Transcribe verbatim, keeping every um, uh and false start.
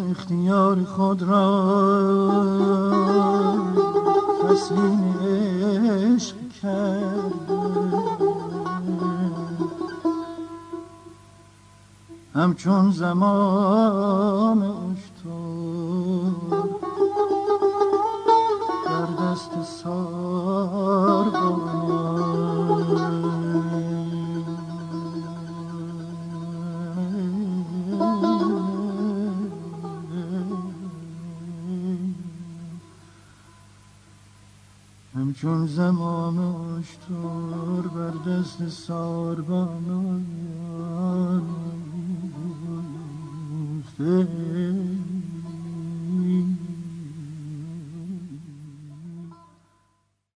اختیار خود را تسلیم عشق کرد، همچون زمام اشتر در دست ساربانان. همچون زمام اشتر بر دست ساربانان.